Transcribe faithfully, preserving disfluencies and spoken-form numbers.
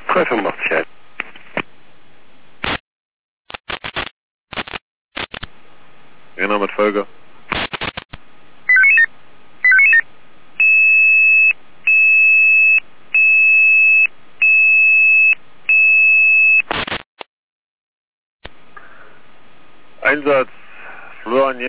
drei Komma fünfundachtzig. Genau mit Folge. Einsatz, Florian